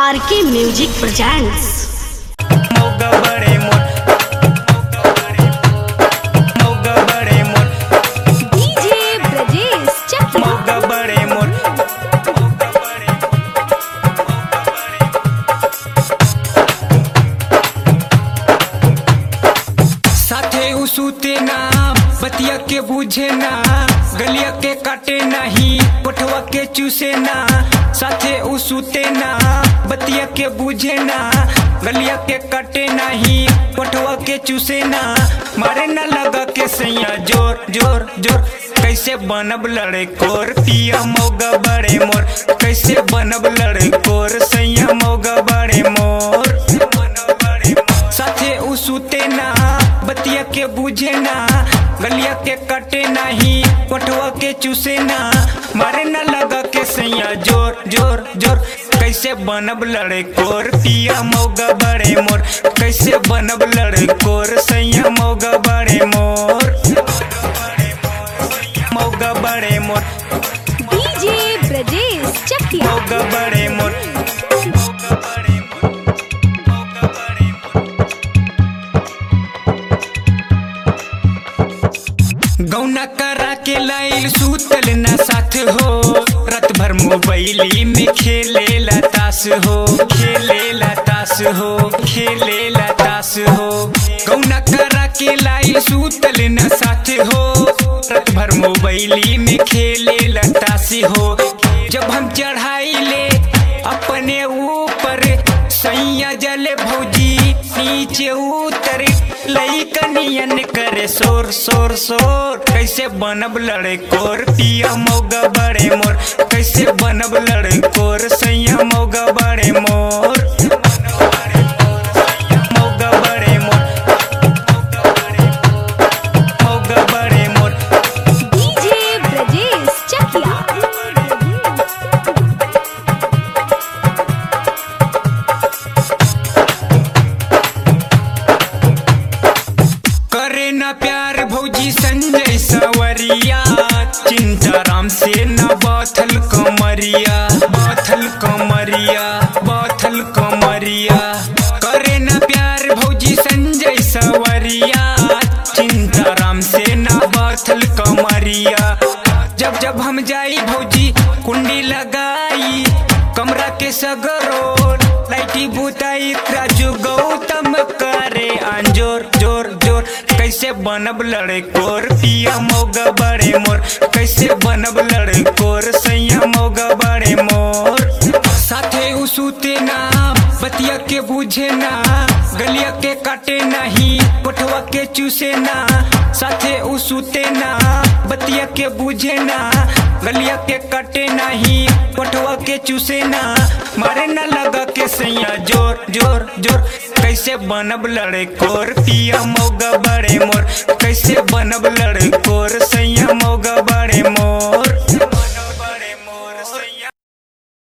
RK music presents. मौगा बड़े मोर, मौगा बड़े मोर, डीजे ब्रजेश चकिया। मौगा बड़े मोर, साथे उसुते ना बतिया के बुझे ना, गलिया के काटे नहीं पठवा के चूसे ना। साथे उसुते ना बतिया के बुझे ना, गलिया के काटे नहीं पठवा के चूसे ना। मारे ना लगा के सैया जोर जोर जोर, कैसे बनब लड़े कोर पिया मौगा बड़े मोर, कैसे बनब लड़े कोर सैया मौगा बड़े मोर। साथे उसुते ना बतिया के बुझे ना, गलिया के कटे नहीं पठवा के चूसे ना। मारे ना लगा के सैया जोर जोर जोर, कैसे बनब लड़े कोर पिया मौगा बड़े मोर, कैसे बनब लड़े कोर सैया मौगा बड़े मोर, मौगा बड़े मोर, डीजे ब्रजेश चकिया। मौगा बड़े मोर। गौना करा के लाइल सूतल न साथ हो, रात भर मोबाइली में खेले ला ताश हो, खेले ला ताश हो, खेले ला ताश हो। गौना करा के लाइल सूतल न साथ हो, रात भर मोबाइली में खेले ला ताश हो। जब हम चढ़ाई ले अपने ऊपर सैया जले भौजी नीचे उतर, लइकनियन करे शोर शोर शोर, कैसे बनब लड़े कोर पिया मौगा बड़े मोर, कैसे बनब लड़े कोर सैया मौगा बड़े मोर, मौगा बड़े मोर, मौगा बड़े मोर। डीजे ब्रजेश चकिया। करे ना प्यार भौजी संजय सवरिया, चिंता राम से न बाथल कमरिया, बाथल कमरिया, बाथल कमरिया। करे ना प्यार भौजी संजय सवरिया, चिंता राम से न बाथल कमरिया। जब जब हम जाई भौजी कुंडी लगाई, कमरा के सगरो लाइटी बुताई, राजू गौतम करे अंजोर जोर जोर, कैसे बनब लड़े कोर पिया मौगा बड़े मोर, कैसे बनब लड़े कोर सैया मौगा बड़े मोर। साथे उसुते ना बतिया के बुझे ना, गलिया के काटे नहीं पठवा के चूसे ना। साथे उसुते ना बतिया के बुझे ना, गलिया के काटे नहीं पठवा के चूसे ना। मारे ना लगा के सैया जोर जोर जोर, कैसे बनब लड़े कोर पिया मौगा बड़े मोर,